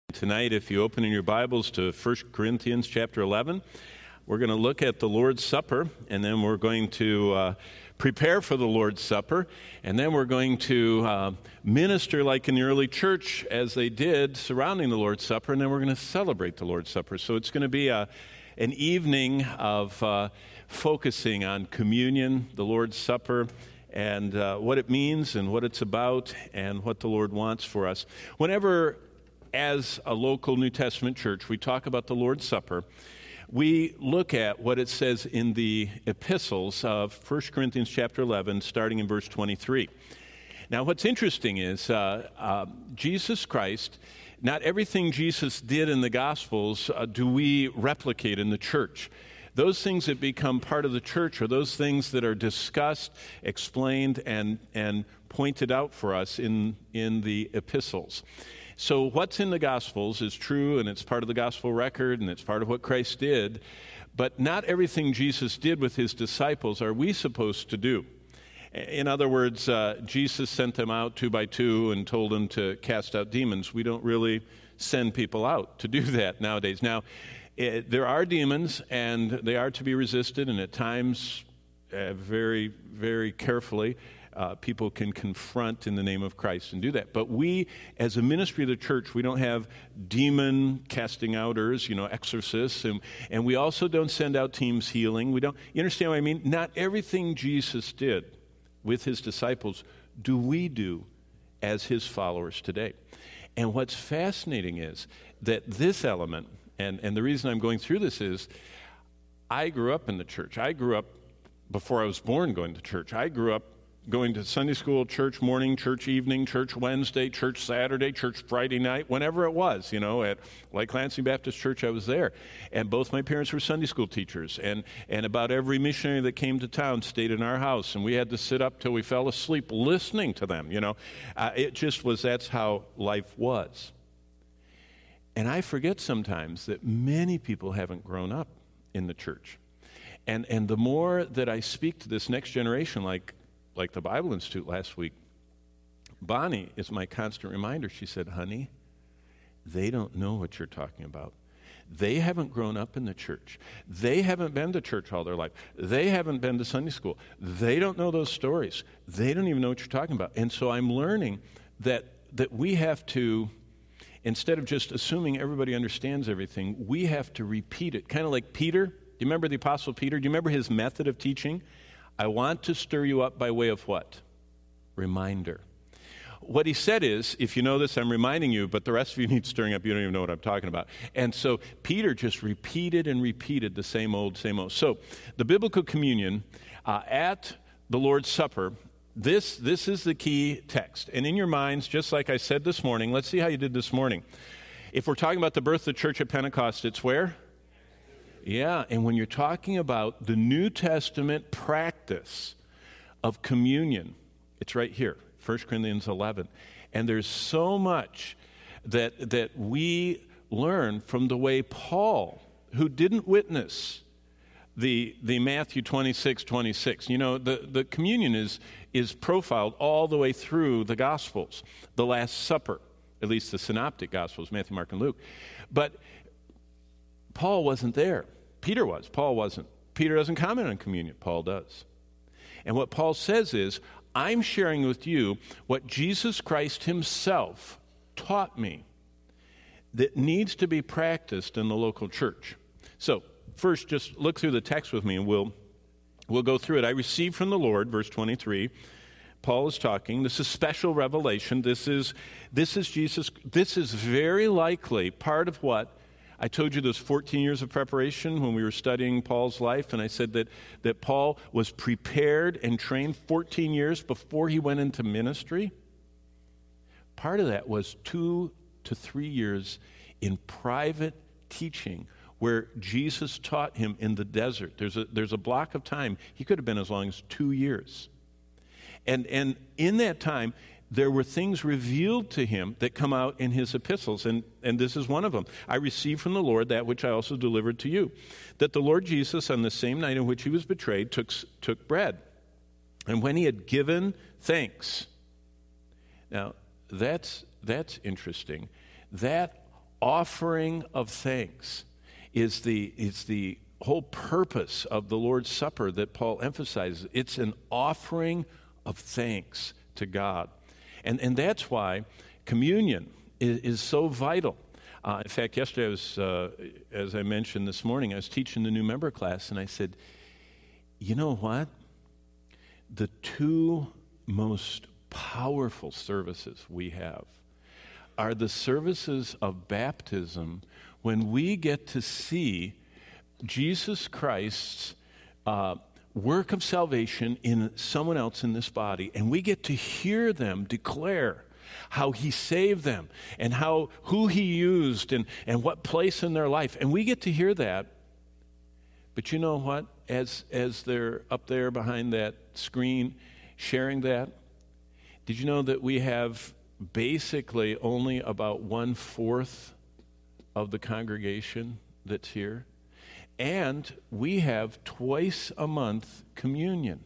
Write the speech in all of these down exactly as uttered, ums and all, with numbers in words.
Tonight, if you open in your Bibles to First Corinthians chapter eleven, we're going to look at the Lord's Supper, and then we're going to uh, prepare for the Lord's Supper, and then we're going to uh, minister like in the early church as they did surrounding the Lord's Supper, and then we're going to celebrate the Lord's Supper. So it's going to be a, an evening of uh, focusing on communion, the Lord's Supper, and uh, what it means and what it's about and what the Lord wants for us. Whenever as a local New Testament church, we talk about the Lord's Supper, we look at what it says in the epistles of First Corinthians chapter eleven, starting in verse twenty-three. Now, what's interesting is uh, uh, Jesus Christ, not everything Jesus did in the Gospels uh, do we replicate in the church. Those things that become part of the church are those things that are discussed, explained, and, and pointed out for us in, in the epistles. So what's in the Gospels is true, and it's part of the gospel record, and it's part of what Christ did, but not everything Jesus did with his disciples are we supposed to do. In other words, uh, Jesus sent them out two by two and told them to cast out demons. We don't really send people out to do that nowadays. Now, it, there are demons, and they are to be resisted, and at times, uh, very, very carefully, Uh, people can confront in the name of Christ and do that. But we, as a ministry of the church, we don't have demon casting outers, you know, exorcists, and, and we also don't send out teams healing. We don't, you understand what I mean? Not everything Jesus did with his disciples do we do as his followers today. And what's fascinating is that this element, and, and the reason I'm going through this is, I grew up in the church. I grew up, before I was born, going to church. I grew up going to Sunday school, church morning, church evening, church Wednesday, church Saturday, church Friday night, whenever it was, you know, at Lake Lansing Baptist Church, I was there. And both my parents were Sunday school teachers. And, and about every missionary that came to town stayed in our house. And we had to sit up till we fell asleep listening to them, you know. Uh, it just was, that's how life was. And I forget sometimes that many people haven't grown up in the church. And, and the more that I speak to this next generation, like, like the Bible Institute last week, Bonnie is my constant reminder. She said, honey, they don't know what you're talking about. They haven't grown up in the church. They haven't been to church all their life. They haven't been to Sunday school. They don't know those stories. They don't even know what you're talking about. And so I'm learning that that we have to, instead of just assuming everybody understands everything, we have to repeat it. Kind of like Peter. Do you remember the Apostle Peter? Do you remember his method of teaching? I want to stir you up by way of what? Reminder. What he said is, if you know this, I'm reminding you, but the rest of you need stirring up. You don't even know what I'm talking about. And so Peter just repeated and repeated the same old, same old. So the biblical communion uh, at the Lord's Supper, this, this is the key text. And in your minds, just like I said this morning, let's see how you did this morning. If we're talking about the birth of the church at Pentecost, it's where? Yeah, and when you're talking about the New Testament practice of communion, it's right here, First Corinthians eleven. And there's so much that that we learn from the way Paul, who didn't witness the the Matthew twenty-six twenty-six. You know, the, the communion is, is profiled all the way through the Gospels, the Last Supper, at least the Synoptic Gospels, Matthew, Mark, and Luke. But Paul wasn't there. Peter was. Paul wasn't. Peter doesn't comment on communion. Paul does. And what Paul says is, I'm sharing with you what Jesus Christ himself taught me that needs to be practiced in the local church. So, first, just look through the text with me, and we'll, we'll go through it. I received from the Lord, verse twenty-three. Paul is talking. This is special revelation. This is, this is Jesus. This is very likely part of what I told you those fourteen years of preparation when we were studying Paul's life, and I said that, that Paul was prepared and trained fourteen years before he went into ministry. Part of that was two to three years in private teaching where Jesus taught him in the desert. There's a, there's a block of time. He could have been as long as two years. And, and in that time, there were things revealed to him that come out in his epistles, and, and this is one of them. I received from the Lord that which I also delivered to you, that the Lord Jesus, on the same night in which he was betrayed, took, took bread. And when he had given thanks. Now, that's, that's interesting. That offering of thanks is the, is the whole purpose of the Lord's Supper that Paul emphasizes. It's an offering of thanks to God. And, and that's why communion is, is so vital. Uh, in fact, yesterday, I was, uh, as I mentioned this morning, I was teaching the new member class, and I said, you know what? The two most powerful services we have are the services of baptism, when we get to see Jesus Christ's uh, work of salvation in someone else in this body, and we get to hear them declare how he saved them and how who he used and, and what place in their life. And we get to hear that. But you know what? As as they're up there behind that screen sharing that, did you know that we have basically only about one-fourth of the congregation that's here? And we have twice a month communion.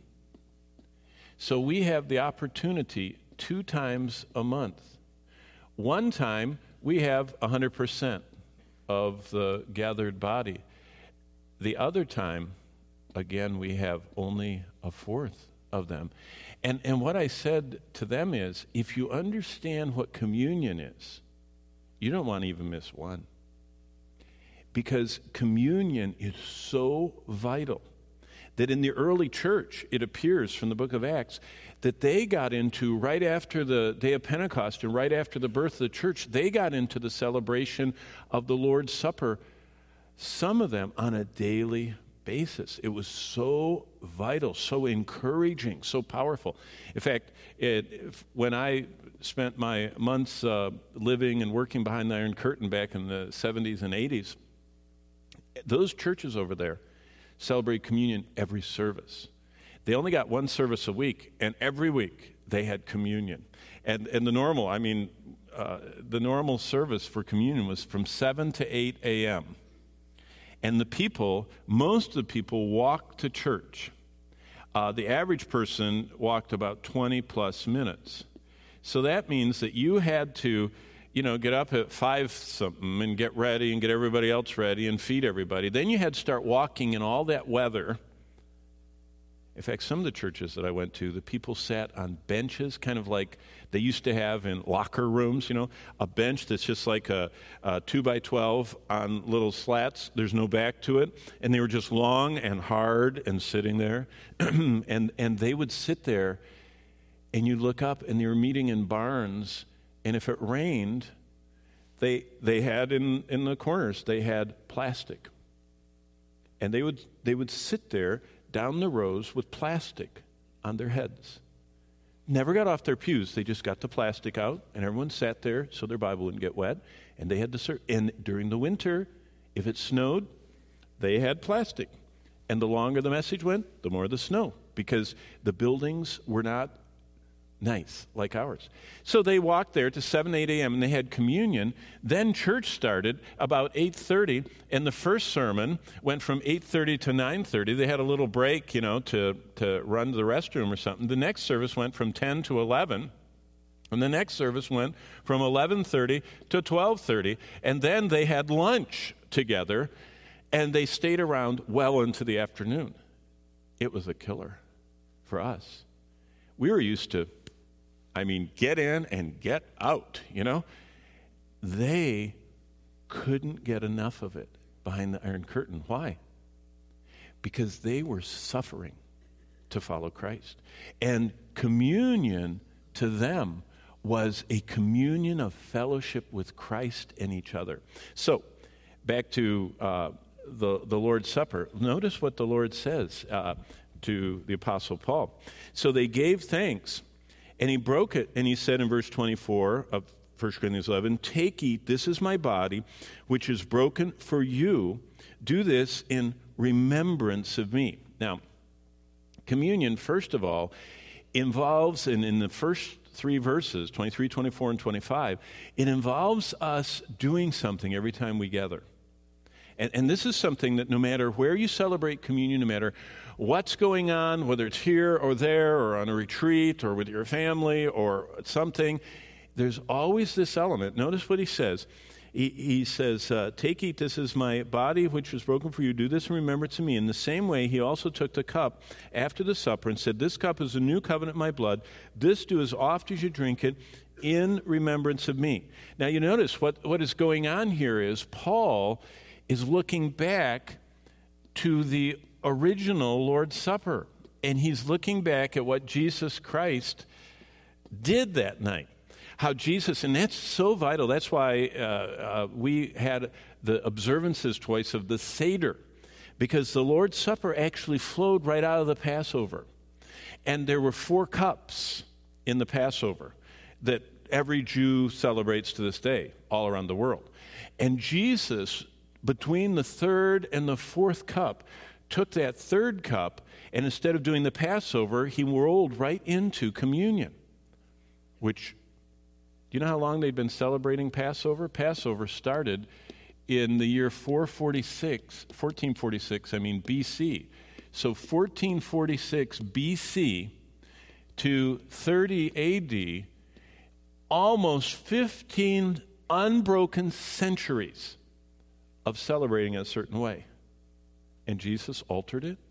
So we have the opportunity two times a month. One time, we have one hundred percent of the gathered body. The other time, again, we have only a fourth of them. And, and what I said to them is, if you understand what communion is, you don't want to even miss one. Because communion is so vital that in the early church, it appears from the book of Acts, that they got into, right after the day of Pentecost and right after the birth of the church, they got into the celebration of the Lord's Supper, some of them on a daily basis. It was so vital, so encouraging, so powerful. In fact, it, when I spent my months uh, living and working behind the Iron Curtain back in the seventies and eighties, those churches over there celebrate communion every service. They only got one service a week, and every week they had communion. And and the normal, I mean, uh, the normal service for communion was from seven to eight a.m. And the people, most of the people walked to church. Uh, the average person walked about twenty plus minutes. So that means that you had to, you know, get up at five something and get ready and get everybody else ready and feed everybody. Then you had to start walking in all that weather. In fact, some of the churches that I went to, the people sat on benches, kind of like they used to have in locker rooms, you know, a bench that's just like a, a two by twelve on little slats. There's no back to it. And they were just long and hard and sitting there. and and they would sit there, and you'd look up, and they were meeting in barns. And if it rained, they they had in, in the corners, they had plastic. And they would they would sit there down the rows with plastic on their heads. Never got off their pews. They just got the plastic out, and everyone sat there so their Bible wouldn't get wet. And they had to serve. And during the winter, if it snowed, they had plastic. And the longer the message went, the more the snow, because the buildings were not nice like ours. So they walked there to seven, eight a.m. and they had communion. Then church started about eight thirty, and the first sermon went from eight thirty to nine thirty. They had a little break, you know, to, to run to the restroom or something. The next service went from ten to eleven, and the next service went from eleven thirty to twelve thirty, and then they had lunch together, and they stayed around well into the afternoon. It was a killer for us. We were used to, I mean, get in and get out, you know. They couldn't get enough of it behind the Iron Curtain. Why? Because they were suffering to follow Christ. And communion to them was a communion of fellowship with Christ and each other. So, back to uh, the, the Lord's Supper. Notice what the Lord says uh, to the Apostle Paul. So they gave thanks. And he broke it, and he said in verse twenty-four of First Corinthians eleven, "Take, eat, this is my body, which is broken for you. Do this in remembrance of me." Now, communion, first of all, involves, and in the first three verses, twenty-three, twenty-four, and twenty-five, it involves us doing something every time we gather. And, and this is something that no matter where you celebrate communion, no matter what's going on, whether it's here or there or on a retreat or with your family or something, there's always this element. Notice what he says. he, he says, uh, take, eat, this is my body which was broken for you. Do this in remembrance of me. In the same way, he also took the cup after the supper and said, this cup is a new covenant in my blood. This do as oft as you drink it in remembrance of me. Now you notice what, what is going on here is Paul is looking back to the original Lord's Supper. And he's looking back at what Jesus Christ did that night. How Jesus, and that's so vital. That's why uh, uh, we had the observances twice of the Seder. Because the Lord's Supper actually flowed right out of the Passover. And there were four cups in the Passover that every Jew celebrates to this day all around the world. And Jesus, between the third and the fourth cup, took that third cup, and instead of doing the Passover, he rolled right into communion, which, do you know how long they'd been celebrating Passover? Passover started in the year four forty-six, fourteen forty-six, I mean B C. So fourteen forty-six B C to thirty A D, almost fifteen unbroken centuries of celebrating a certain way. And Jesus altered it?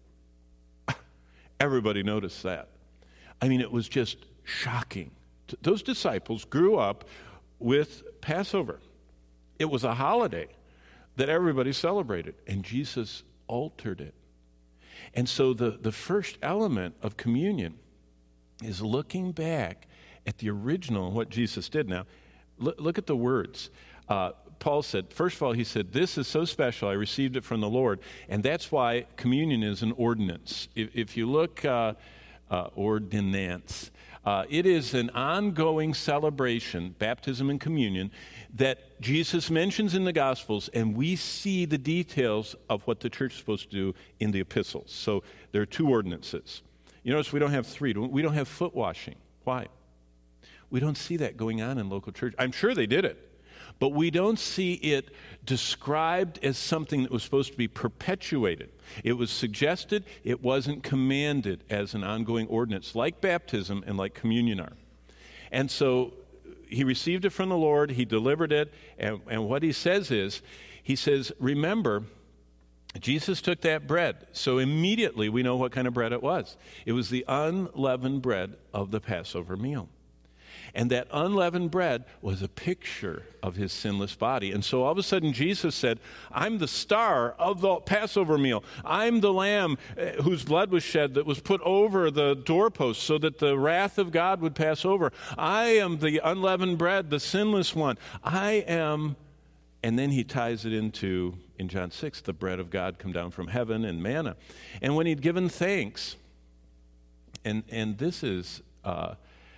Everybody noticed that. I mean, it was just shocking. Those disciples grew up with Passover. It was a holiday that everybody celebrated, and Jesus altered it. And so the, the first element of communion is looking back at the original, what Jesus did. Now, look, look at the words. Uh, Paul said, first of all, he said, this is so special, I received it from the Lord. And that's why communion is an ordinance. If, if you look, uh, uh, ordinance, uh, it is an ongoing celebration, baptism and communion, that Jesus mentions in the Gospels, and we see the details of what the church is supposed to do in the epistles. So there are two ordinances. You notice we don't have three. We don't have foot washing. Why? We don't see that going on in local church. I'm sure they did it. But we don't see it described as something that was supposed to be perpetuated. It was suggested, it wasn't commanded as an ongoing ordinance, like baptism and like communion are. And so he received it from the Lord, he delivered it, and, and what he says is, he says, remember, Jesus took that bread. So immediately we know what kind of bread it was. It was the unleavened bread of the Passover meal. And that unleavened bread was a picture of his sinless body. And so all of a sudden Jesus said, I'm the star of the Passover meal. I'm the lamb whose blood was shed that was put over the doorpost so that the wrath of God would pass over. I am the unleavened bread, the sinless one. I am, and then he ties it into, in John six, the bread of God come down from heaven and manna. And when he'd given thanks, and, and this is... Uh,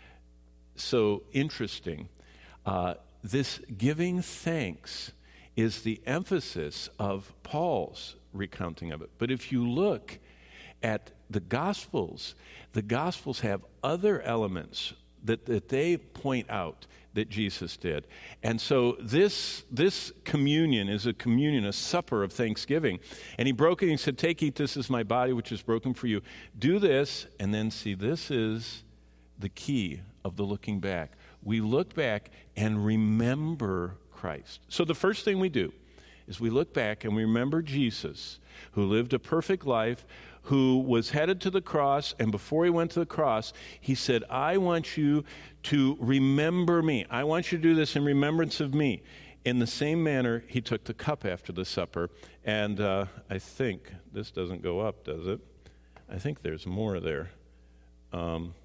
So interesting. Uh, this giving thanks is the emphasis of Paul's recounting of it. But if you look at the Gospels, the Gospels have other elements that, that they point out that Jesus did. And so this, this communion is a communion, a supper of thanksgiving. And he broke it and he said, take, eat, this is my body which is broken for you. Do this, and then see, this is the key of the looking back. We look back and remember Christ. So the first thing we do is we look back and we remember Jesus, who lived a perfect life, who was headed to the cross, and before he went to the cross, he said, I want you to remember me. I want you to do this in remembrance of me. In the same manner, he took the cup after the supper, and uh, I think, this doesn't go up, does it? I think there's more there. Um,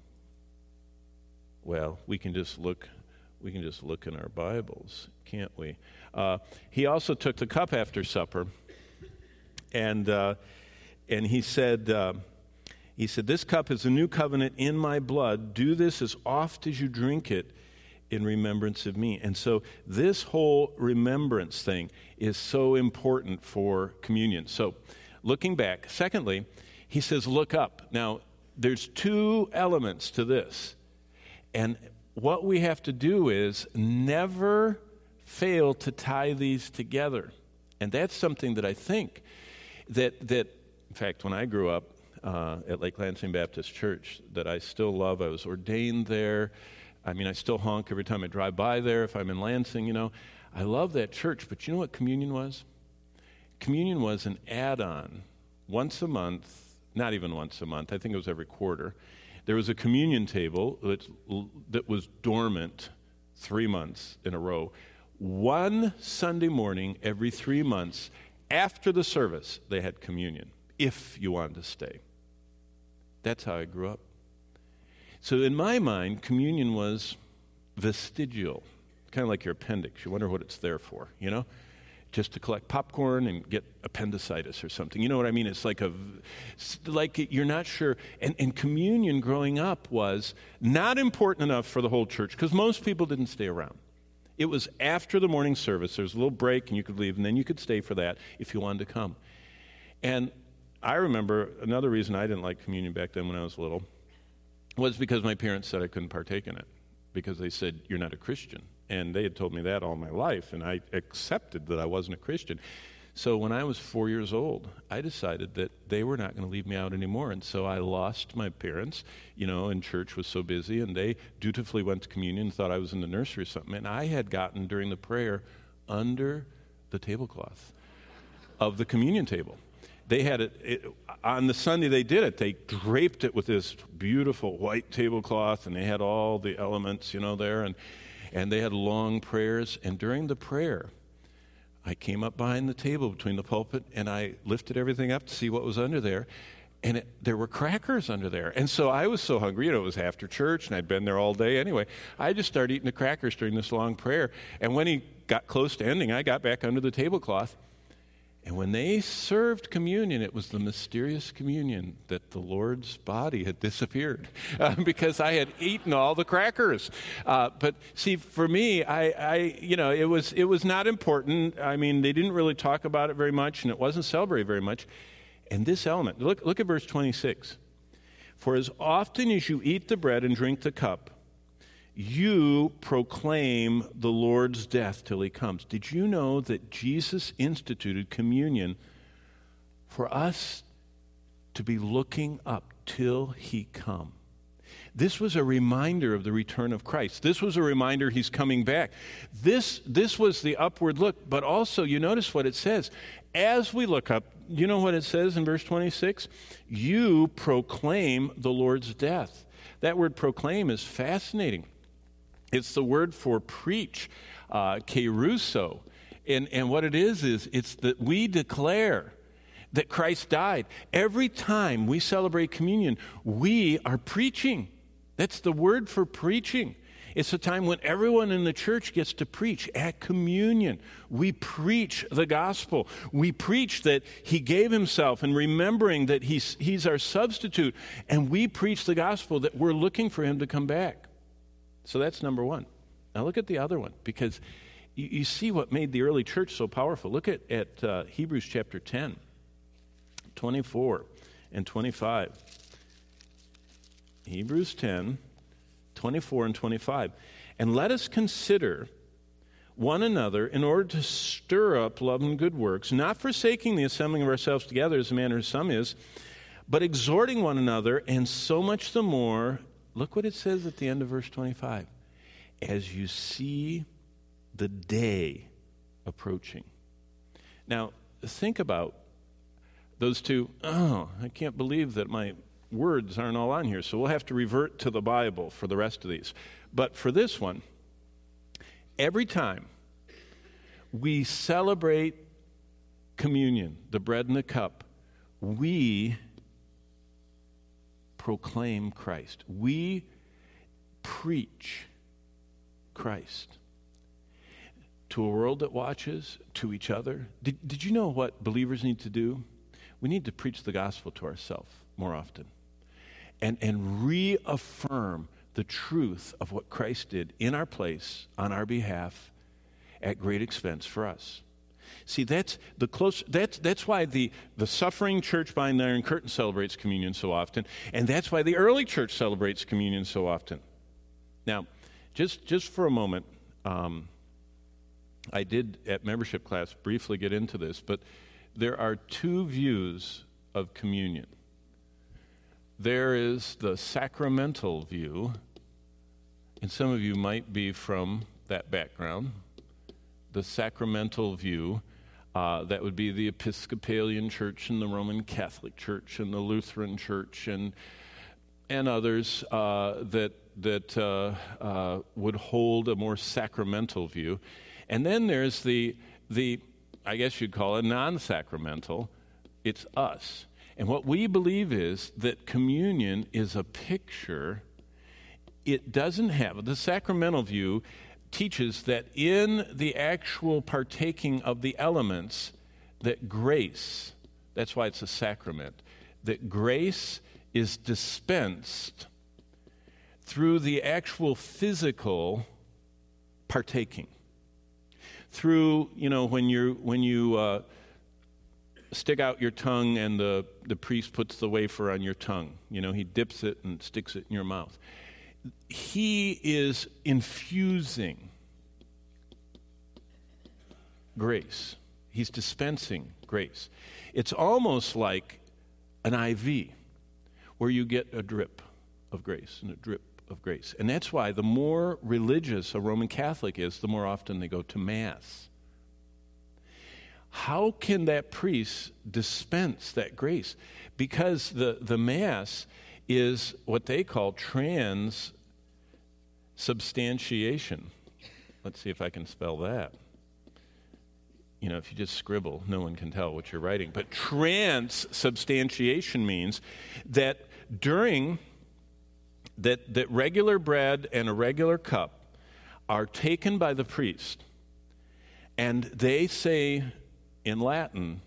Well, we can just look. We can just look in our Bibles, can't we? Uh, he also took the cup after supper, and uh, and he said, uh, he said, "This cup is a new covenant in my blood. Do this as oft as you drink it, in remembrance of me." And so, this whole remembrance thing is so important for communion. So, looking back. Secondly, he says, "Look up." Now, there's two elements to this. And what we have to do is never fail to tie these together. And that's something that I think that, that in fact, when I grew up uh, at Lake Lansing Baptist Church, that I still love. I was ordained there. I mean, I still honk every time I drive by there if I'm in Lansing, you know. I love that church, but you know what communion was? Communion was an add-on. Once a month, not even once a month, I think it was every quarter, there was a communion table that, that was dormant three months in a row. One Sunday morning every three months, after the service, they had communion, if you wanted to stay. That's how I grew up. So in my mind, communion was vestigial, kind of like your appendix. You wonder what it's there for, you know? Just to collect popcorn and get appendicitis or something. You know what I mean? It's like a, like you're not sure. And, and communion growing up was not important enough for the whole church because most people didn't stay around. It was after the morning service. There was a little break and you could leave and then you could stay for that if you wanted to come. And I remember another reason I didn't like communion back then when I was little was because my parents said I couldn't partake in it because they said, you're not a Christian. And they had told me that all my life, and I accepted that I wasn't a Christian. So when I was four years old, I decided that they were not going to leave me out anymore. And so I lost my parents, you know, and church was so busy, and they dutifully went to communion and thought I was in the nursery or something. And I had gotten, during the prayer, under the tablecloth of the communion table. They had it, it, on the Sunday they did it, they draped it with this beautiful white tablecloth, and they had all the elements, you know, there, and and they had long prayers. And during the prayer, I came up behind the table between the pulpit, and I lifted everything up to see what was under there, and it, there were crackers under there. And so I was so hungry, you know, it was after church, and I'd been there all day anyway. I just started eating the crackers during this long prayer, and when he got close to ending, I got back under the tablecloth. And when they served communion, it was the mysterious communion that the Lord's body had disappeared uh, because I had eaten all the crackers. Uh, but see, for me, I, I, you know, it was it was not important. I mean, they didn't really talk about it very much, and it wasn't celebrated very much. And this element, look, look at verse twenty-six. For as often as you eat the bread and drink the cup, you proclaim the Lord's death till he comes. Did you know that Jesus instituted communion for us to be looking up till he come? This was a reminder of the return of Christ. This was a reminder he's coming back. This, this was the upward look, but also you notice what it says. As we look up, you know what it says in verse twenty-six? You proclaim the Lord's death. That word proclaim is fascinating. It's the word for preach, uh, keruso. And, and what it is, is it's that we declare that Christ died. Every time we celebrate communion, we are preaching. That's the word for preaching. It's a time when everyone in the church gets to preach at communion. We preach the gospel. We preach that he gave himself and remembering that he's, he's our substitute. And we preach the gospel that we're looking for him to come back. So that's number one. Now look at the other one, because you, you see what made the early church so powerful. Look at, at uh, Hebrews chapter ten, twenty-four and twenty-five. Hebrews ten, twenty-four and twenty-five. And let us consider one another in order to stir up love and good works, not forsaking the assembling of ourselves together as the manner of some is, but exhorting one another, and so much the more. Look what it says at the end of verse twenty-five. As you see the day approaching. Now, think about those two. Oh, I can't believe that my words aren't all on here, so we'll have to revert to the Bible for the rest of these. But for this one, every time we celebrate communion, the bread and the cup, we proclaim Christ. We preach Christ to a world that watches, to each other. Did, did you know what believers need to do? We need to preach the gospel to ourselves more often and, and reaffirm the truth of what Christ did in our place, on our behalf, at great expense for us. See, that's the close. That's that's why the, the suffering church behind the Iron Curtain celebrates communion so often, and that's why the early church celebrates communion so often. Now, just just for a moment, um, I did at membership class briefly get into this, but there are two views of communion. There is the sacramental view, and some of you might be from that background. the sacramental view. Uh, that would be the Episcopalian Church and the Roman Catholic Church and the Lutheran Church and and others uh, that that uh, uh, would hold a more sacramental view. And then there's the the I guess you'd call it non-sacramental. It's us. And what we believe is that communion is a picture. It doesn't have, the sacramental view teaches that in the actual partaking of the elements, that grace, that's why it's a sacrament, that grace is dispensed through the actual physical partaking. Through, you know, when you when you uh, stick out your tongue and the, the priest puts the wafer on your tongue, you know, he dips it and sticks it in your mouth. He is infusing grace. He's dispensing grace. It's almost like an I V where you get a drip of grace and a drip of grace. And that's why the more religious a Roman Catholic is, the more often they go to Mass. How can that priest dispense that grace? Because the, the Mass is what they call transubstantiation. Let's see if I can spell that. You know, if you just scribble, no one can tell what you're writing. But transubstantiation means that during, that, that regular bread and a regular cup are taken by the priest, and they say in Latin,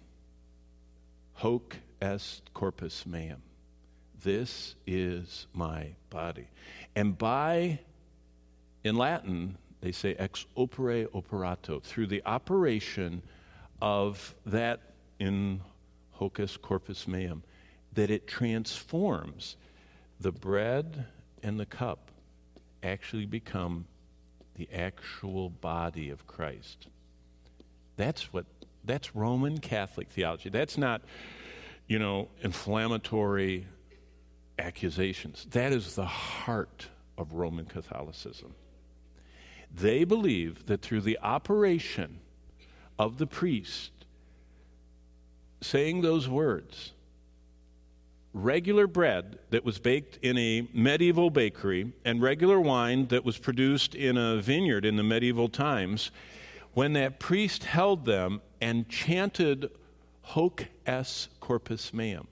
hoc est corpus meum. This is my body. And by, in Latin, they say ex opere operato, through the operation of that in hocus corpus meum, that it transforms the bread and the cup actually become the actual body of Christ. That's what, that's Roman Catholic theology. That's not, you know, inflammatory accusations. That is the heart of Roman Catholicism. They believe that through the operation of the priest saying those words, regular bread that was baked in a medieval bakery and regular wine that was produced in a vineyard in the medieval times, when that priest held them and chanted hoc est corpus meum,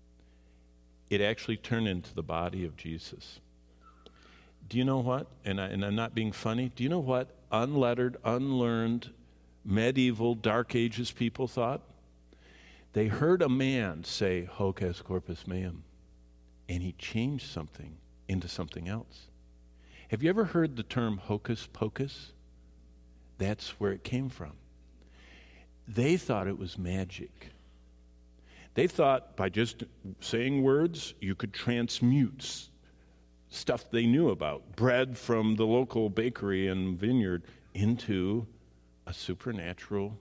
it actually turned into the body of Jesus. Do you know what? And, I, and I'm not being funny. Do you know what unlettered, unlearned, medieval, Dark Ages people thought? They heard a man say hoc est corpus meum, and he changed something into something else. Have you ever heard the term hocus pocus? That's where it came from. They thought it was magic. They thought by just saying words, you could transmute stuff they knew about, bread from the local bakery and vineyard, into a supernatural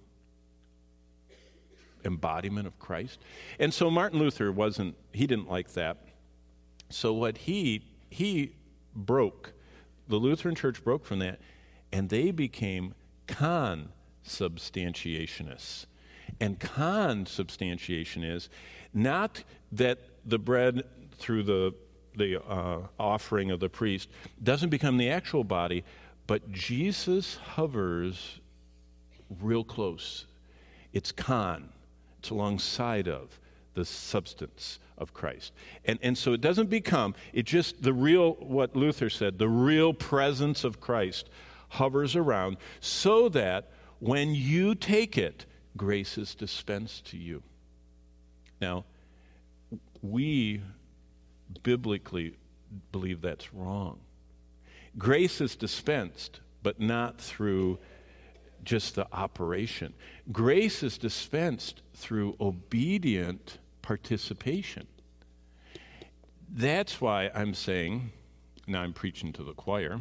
embodiment of Christ. And so Martin Luther wasn't, he didn't like that. So what he, he broke, the Lutheran Church broke from that, and they became consubstantiationists. And consubstantiation is not that the bread through the the uh, offering of the priest doesn't become the actual body, but Jesus hovers real close. It's con. It's alongside of the substance of Christ. And and so it doesn't become, it just, the real, what Luther said, the real presence of Christ hovers around so that when you take it, grace is dispensed to you. Now, we biblically believe that's wrong. Grace is dispensed, but not through just the operation. Grace is dispensed through obedient participation. That's why I'm saying, now I'm preaching to the choir.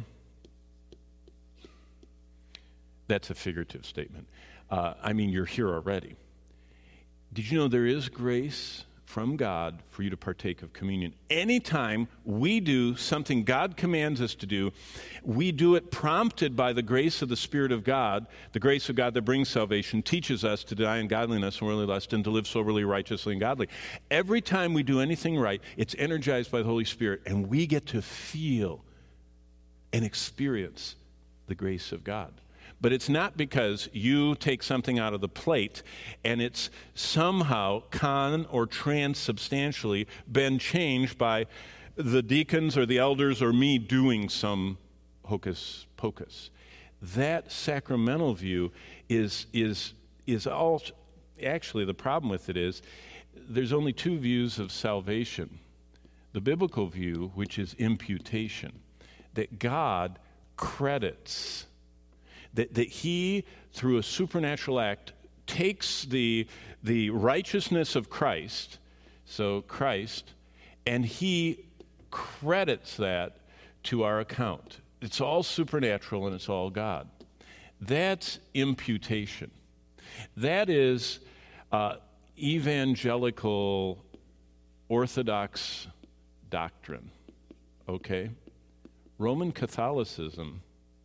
That's a figurative statement. Uh, I mean, you're here already. Did you know there is grace from God for you to partake of communion. Anytime we do something God commands us to do, we do it prompted by the grace of the Spirit of God. The grace of God that brings salvation teaches us to deny ungodliness and worldly lust and to live soberly, righteously, and godly. Every time we do anything right, it's energized by the Holy Spirit, and we get to feel and experience the grace of God. But it's not because you take something out of the plate and it's somehow con or transubstantially been changed by the deacons or the elders or me doing some hocus pocus. That sacramental view is is is all. Actually, the problem with it is there's only two views of salvation. The biblical view, which is imputation, that God credits. That, that he, through a supernatural act, takes the, the righteousness of Christ, so Christ, and he credits that to our account. It's all supernatural and it's all God. That's imputation. That is uh, evangelical Orthodox doctrine, okay? Roman Catholicism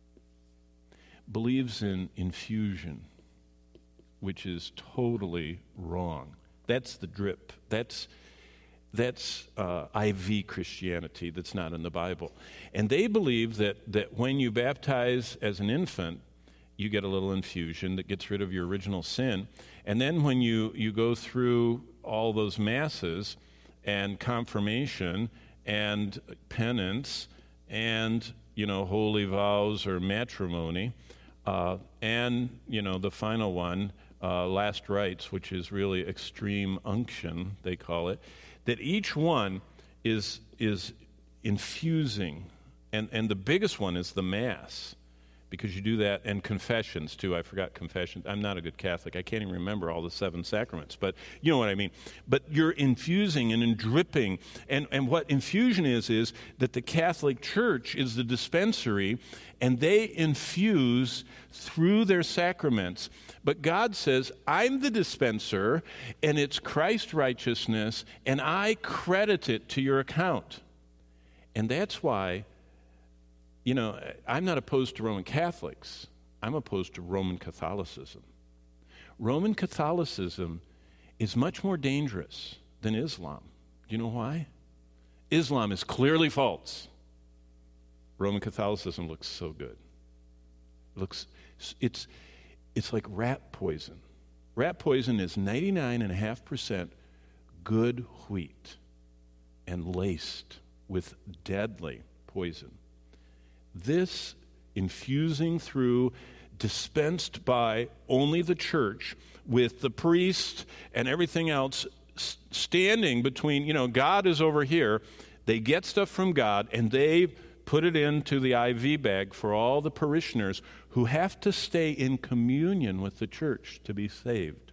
believes in infusion, which is totally wrong. That's the drip. That's that's uh, I V Christianity that's not in the Bible. And they believe that, that when you baptize as an infant, you get a little infusion that gets rid of your original sin. And then when you, you go through all those masses and confirmation and penance and, you know, holy vows or matrimony, Uh, and, you know, the final one, uh, last rites, which is really extreme unction, they call it, that each one is is infusing. And, and the biggest one is the Mass, because you do that, and confessions, too. I forgot confessions. I'm not a good Catholic. I can't even remember all the seven sacraments, but you know what I mean. But you're infusing and dripping. And, and what infusion is, is that the Catholic Church is the dispensary, and they infuse through their sacraments. But God says, I'm the dispenser, and it's Christ's righteousness, and I credit it to your account. And that's why, you know, I'm not opposed to Roman Catholics. I'm opposed to Roman Catholicism. Roman Catholicism is much more dangerous than Islam. Do you know why? Islam is clearly false. Roman Catholicism looks so good. It looks, it's, it's like rat poison. Rat poison is ninety-nine point five percent good wheat and laced with deadly poison. This infusing through, dispensed by only the church, with the priest and everything else standing between, you know, God is over here. They get stuff from God, and they put it into the I V bag for all the parishioners who have to stay in communion with the church to be saved.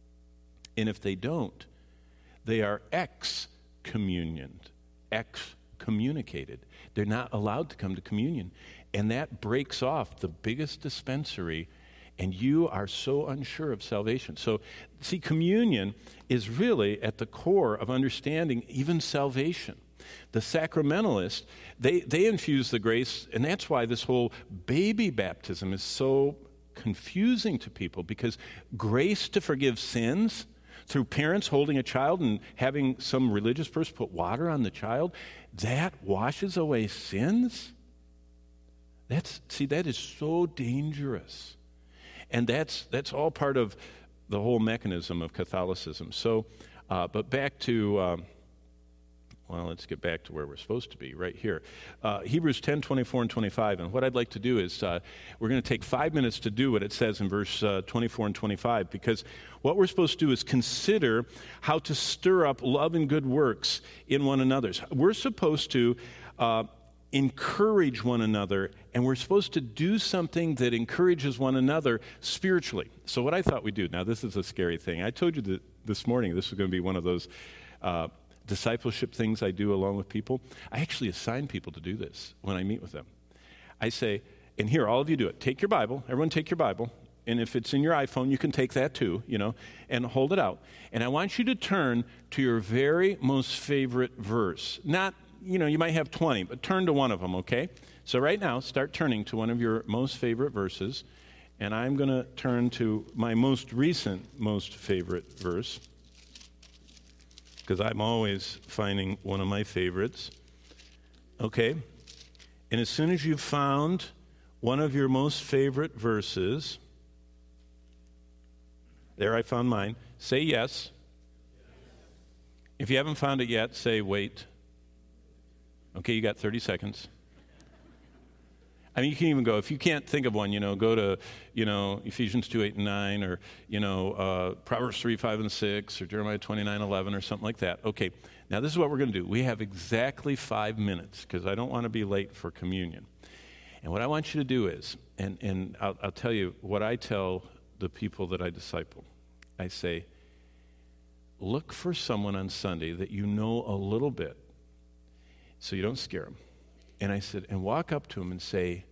And if they don't, they are excommunioned, excommunicated. They're not allowed to come to communion. And that breaks off the biggest dispensary, and you are so unsure of salvation. So, see, communion is really at the core of understanding even salvation. The sacramentalists, they, they infuse the grace, and that's why this whole baby baptism is so confusing to people, because grace to forgive sins through parents holding a child and having some religious person put water on the child, that washes away sins? That's, see, that is so dangerous. And that's that's all part of the whole mechanism of Catholicism. So, uh, but back to, um, well, let's get back to where we're supposed to be, right here. Uh, Hebrews ten, twenty-four and twenty-five. And what I'd like to do is uh, we're going to take five minutes to do what it says in verse uh, twenty-four and twenty-five, because what we're supposed to do is consider how to stir up love and good works in one another. We're supposed to uh, encourage one another, and we're supposed to do something that encourages one another spiritually. So what I thought we'd do, now this is a scary thing. I told you that this morning this was going to be one of those uh, discipleship things I do along with people. I actually assign people to do this when I meet with them. I say, and here, all of you do it. Take your Bible. Everyone take your Bible. and if it's in your iPhone, you can take that too, you know, and hold it out. And I want you to turn to your very most favorite verse. Not, you know, you might have twenty, but turn to one of them, okay? So right now, start turning to one of your most favorite verses, and I'm going to turn to my most recent most favorite verse, because I'm always finding one of my favorites. Okay? And as soon as you've found one of your most favorite verses, there I found mine, say yes. If you haven't found it yet, say wait. Okay, you got thirty seconds. I mean, you can even go, if you can't think of one, you know, go to, you know, Ephesians two, eight, and nine, or, you know, uh, Proverbs three, five, and six, or Jeremiah twenty-nine, eleven, or something like that. Okay, now this is what we're going to do. We have exactly five minutes, because I don't want to be late for communion. And what I want you to do is, and, and I'll, I'll tell you what I tell the people that I disciple. I say, look for someone on Sunday that you know a little bit, so you don't scare them. And I said, and walk up to him and say,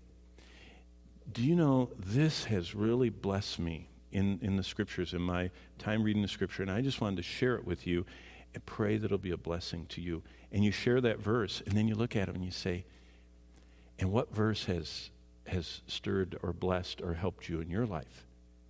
do you know, this has really blessed me in, in the scriptures, in my time reading the scripture, and I just wanted to share it with you and pray that it'll be a blessing to you. And you share that verse, and then you look at him and you say, and what verse has has stirred or blessed or helped you in your life?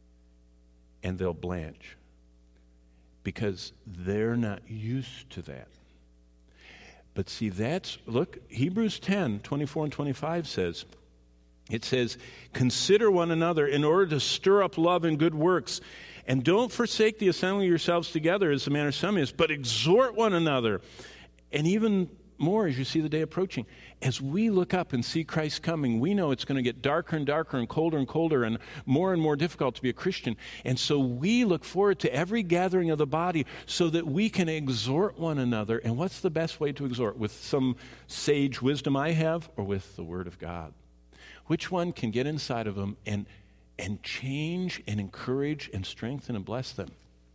And they'll blanch, because they're not used to that. But see, that's, look, Hebrews ten, twenty-four and twenty-five says, it says, consider one another in order to stir up love and good works. And don't forsake the assembling of yourselves together as the manner of some is, but exhort one another. And even more as you see the day approaching. As we look up and see Christ coming, we know it's going to get darker and darker and colder and colder and more and more difficult to be a Christian. And so we look forward to every gathering of the body so that we can exhort one another. And what's the best way to exhort? With some sage wisdom I have, or with the Word of God? Which one can get inside of them and, and change and encourage and strengthen and bless them?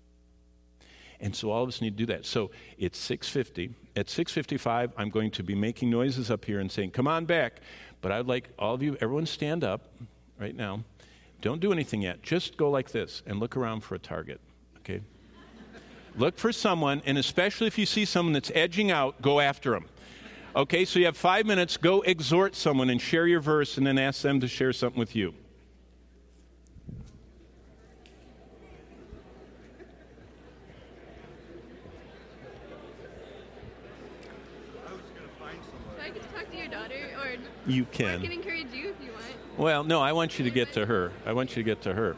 And so all of us need to do that. So it's six fifty. At six fifty-five, I'm going to be making noises up here and saying, come on back. But I'd like all of you, everyone stand up right now. Don't do anything yet. Just go like this and look around for a target, okay? Look for someone, and especially if you see someone that's edging out, go after them. Okay, so you have five minutes. Go exhort someone and share your verse, and then ask them to share something with you. You can. I can encourage you if you want. Well, no, I want you to get to her. I want you to get to her.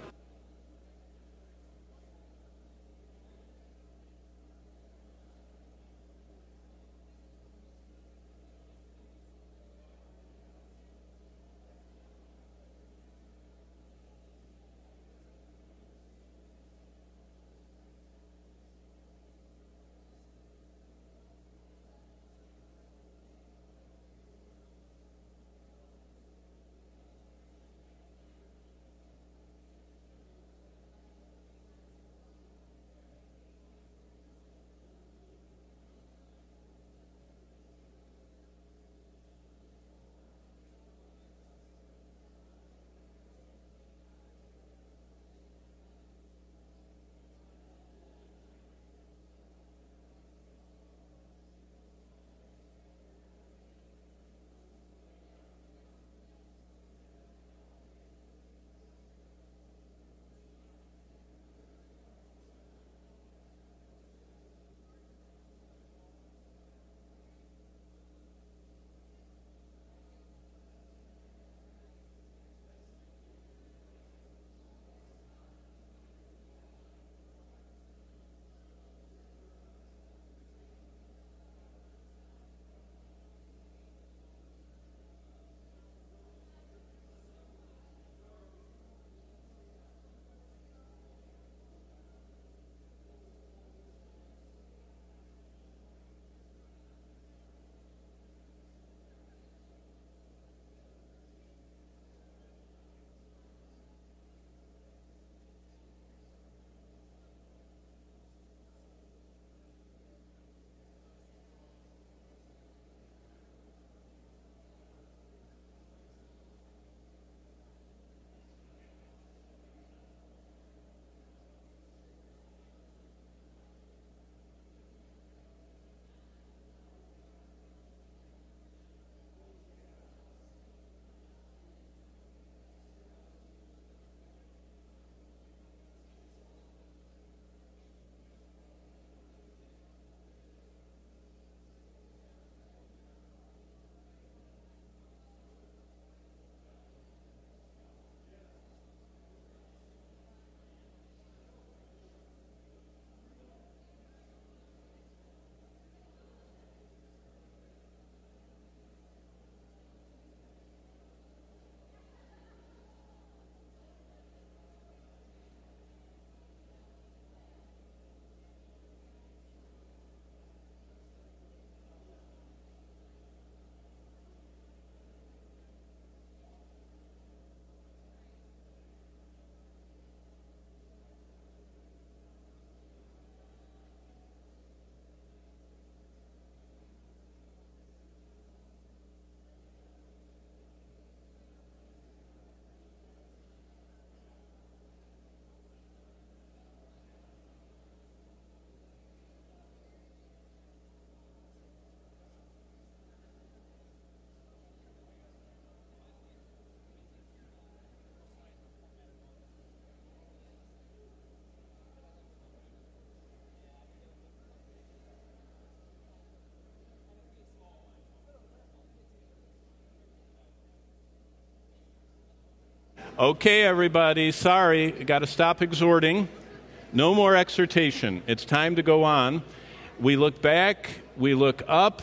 Okay, everybody, sorry, got to stop exhorting. No more exhortation. It's time to go on. We look back, we look up,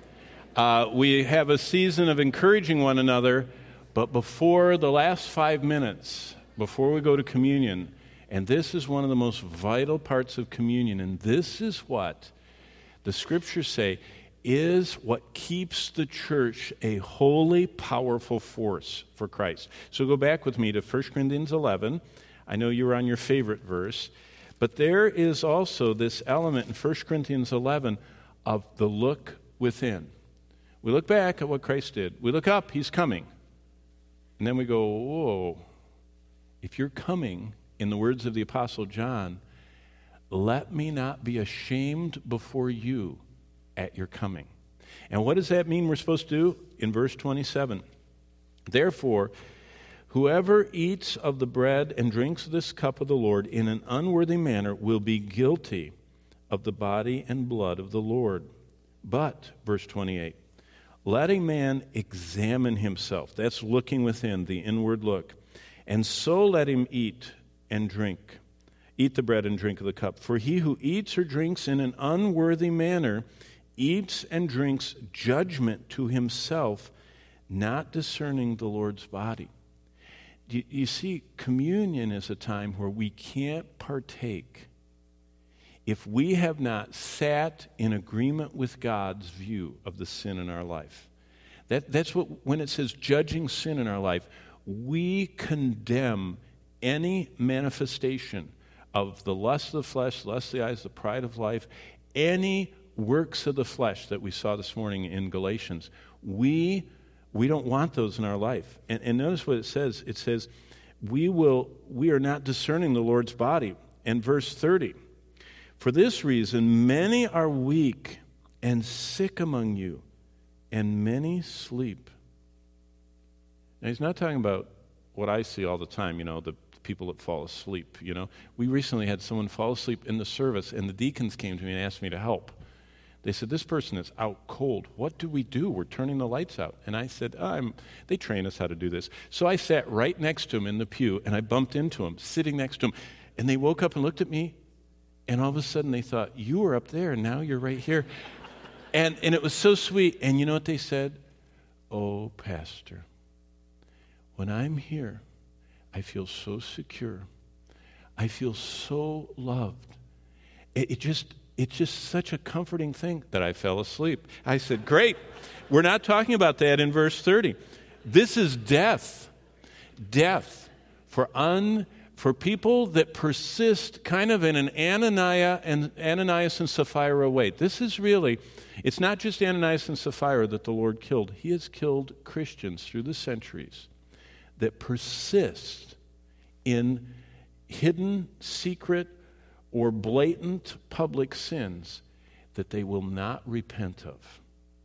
uh, we have a season of encouraging one another, but before the last five minutes, before we go to communion, and this is one of the most vital parts of communion, and this is what the scriptures say is what keeps the church a holy, powerful force for Christ. So go back with me to First Corinthians eleven. I know you were on your favorite verse, but there is also this element in First Corinthians eleven of the look within. We look back at what Christ did. We look up, he's coming. And then we go, whoa, if you're coming, in the words of the Apostle John, let me not be ashamed before you at your coming. And what does that mean we're supposed to do? In verse twenty-seven, therefore, whoever eats of the bread and drinks this cup of the Lord in an unworthy manner will be guilty of the body and blood of the Lord. But, verse twenty-eight, let a man examine himself. That's looking within, the inward look. And so let him eat and drink. Eat the bread and drink of the cup. For he who eats or drinks in an unworthy manner eats and drinks judgment to himself, not discerning the Lord's body. You, you see, communion is a time where we can't partake if we have not sat in agreement with God's view of the sin in our life. That, that's what, when it says judging sin in our life, we condemn any manifestation of the lust of the flesh, lust of the eyes, the pride of life, any works of the flesh that we saw this morning in Galatians. We we don't want those in our life. And, and notice what it says. It says, we will we are not discerning the Lord's body. And verse thirty, for this reason many are weak and sick among you, and many sleep. Now he's not talking about what I see all the time, you know, the people that fall asleep, you know. We recently had someone fall asleep in the service, and the deacons came to me and asked me to help. They said, this person is out cold. What do we do? We're turning the lights out. And I said, oh, I'm, they train us how to do this. So I sat right next to him in the pew, and I bumped into him, sitting next to him. And they woke up and looked at me, and all of a sudden they thought, you were up there, and now you're right here. and, and it was so sweet. And you know what they said? Oh, Pastor, when I'm here, I feel so secure. I feel so loved. It, it just... It's just such a comforting thing that I fell asleep. I said, great. We're not talking about that in verse thirty. This is death. Death for un for people that persist kind of in an Ananias and Ananias and Sapphira way. This is really, it's not just Ananias and Sapphira that the Lord killed. He has killed Christians through the centuries that persist in hidden, secret, or blatant public sins that they will not repent of.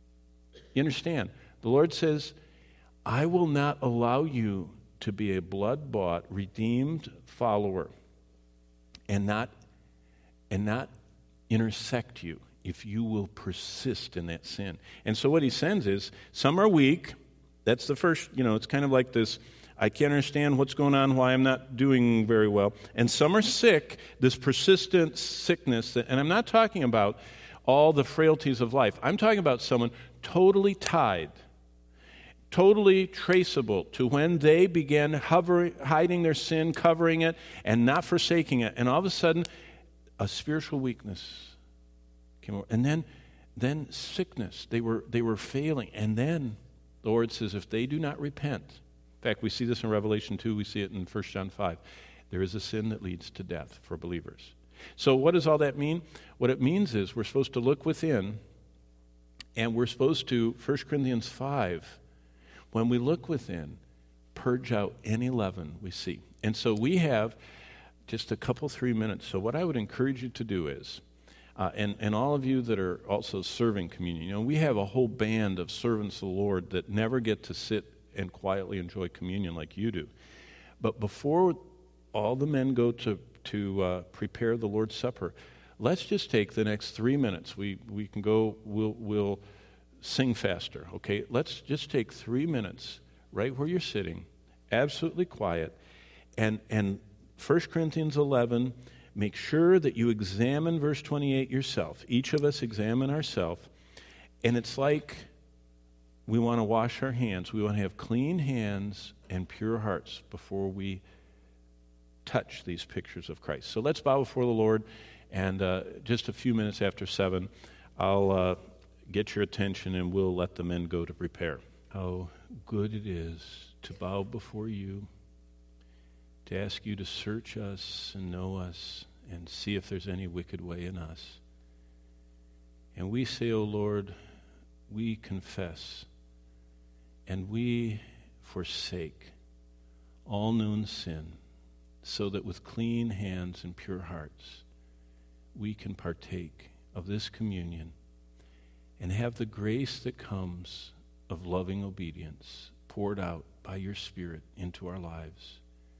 You understand? The Lord says, I will not allow you to be a blood-bought, redeemed follower and not, and not intersect you if you will persist in that sin. And so what he sends is, some are weak. That's the first, you know, it's kind of like this, I can't understand what's going on, why I'm not doing very well. And some are sick, this persistent sickness. That, and I'm not talking about all the frailties of life. I'm talking about someone totally tied, totally traceable to when they began hovering, hiding their sin, covering it, and not forsaking it. And all of a sudden, a spiritual weakness came over. And then, then sickness. They were, they were failing. And then the Lord says, if they do not repent, in fact, we see this in Revelation two, we see it in First John five. There is a sin that leads to death for believers. So what does all that mean? What it means is we're supposed to look within, and we're supposed to, First Corinthians five, when we look within, purge out any leaven we see. And so we have just a couple, three minutes. So what I would encourage you to do is, uh, and, and all of you that are also serving communion, you know, we have a whole band of servants of the Lord that never get to sit and quietly enjoy communion like you do. But before all the men go to, to uh, prepare the Lord's Supper, let's just take the next three minutes. We we can go, we'll, we'll sing faster, okay? Let's just take three minutes right where you're sitting absolutely quiet. And, and First Corinthians eleven, make sure that you examine verse twenty-eight yourself. Each of us examine ourselves. And it's like we want to wash our hands. We want to have clean hands and pure hearts before we touch these pictures of Christ. So let's bow before the Lord, and uh, just a few minutes after seven, I'll uh, get your attention and we'll let the men go to prepare. How good it is to bow before you, to ask you to search us and know us and see if there's any wicked way in us. And we say, O Lord, we confess and we forsake all known sin, so that with clean hands and pure hearts we can partake of this communion and have the grace that comes of loving obedience poured out by your Spirit into our lives.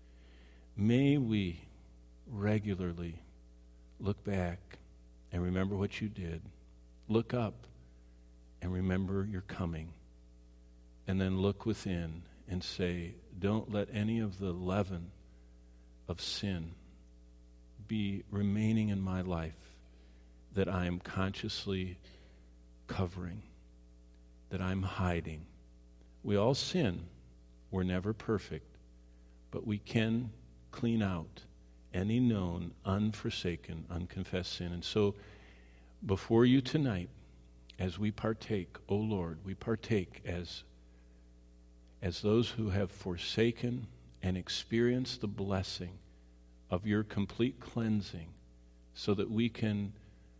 May we regularly look back and remember what you did. Look up and remember your coming. And then look within and say, don't let any of the leaven of sin be remaining in my life that I am consciously covering, that I'm hiding. We all sin. We're never perfect, but we can clean out any known, unforsaken, unconfessed sin. And so before you tonight, as we partake, O Lord, we partake as, as those who have forsaken and experienced the blessing of your complete cleansing, so that we can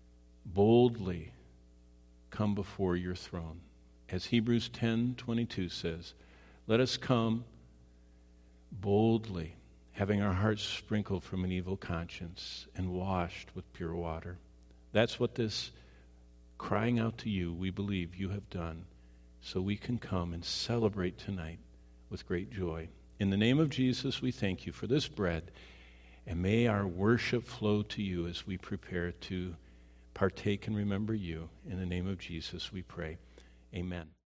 boldly come before your throne. As Hebrews ten twenty-two says, let us come boldly, having our hearts sprinkled from an evil conscience and washed with pure water. That's what this crying out to you, we believe you have done, so we can come and celebrate tonight with great joy. In the name of Jesus, we thank you for this bread, and may our worship flow to you as we prepare to partake and remember you. In the name of Jesus, we pray. Amen.